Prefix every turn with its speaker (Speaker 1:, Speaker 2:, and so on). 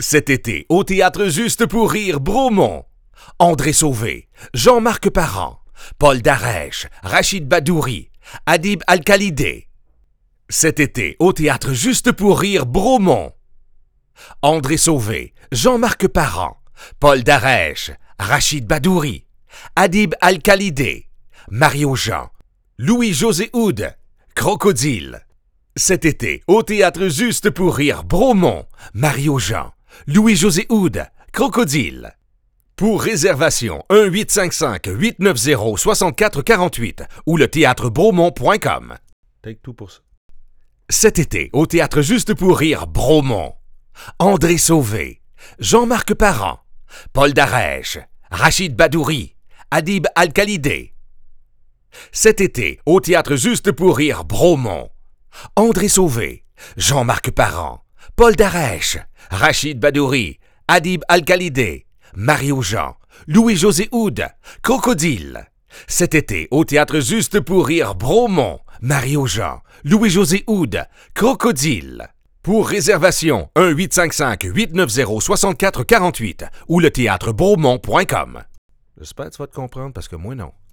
Speaker 1: Cet été, au Théâtre Juste pour rire Bromont, André Sauvé, Jean-Marc Parent, Paul Darèche, Rachid Badouri, Adib Al-Khalidé. Cet été, au Théâtre Juste pour rire Bromont, André Sauvé, Jean-Marc Parent, Paul Darèche, Rachid Badouri, Adib Al-Khalidé, Mario Jean, Louis-José Houd, Crocodile. Cet été, au Théâtre Juste pour rire Bromont, Mario Jean, Louis-José Houd, Crocodile. Pour réservation, 1-855-890-6448 ou le théâtrebromont.com.
Speaker 2: Take tout pour ça.
Speaker 1: Cet été, au Théâtre Juste pour rire Bromont, André Sauvé, Jean-Marc Parent, Paul Darèche, Rachid Badouri, Adib Al-Khalidé. Cet été, au Théâtre Juste pour rire Bromont, André Sauvé, Jean-Marc Parent, Paul Darèche, Rachid Badouri, Adib Al-Khalidé, Mario Jean, Louis-José Houd, Crocodile. Cet été, au Théâtre Juste pour rire Bromont, Mario Jean, Louis-José Houd, Crocodile. Pour réservation, 1-855-890-6448 ou le théâtrebromont.com.
Speaker 2: J'espère que tu vas te comprendre parce que moi non.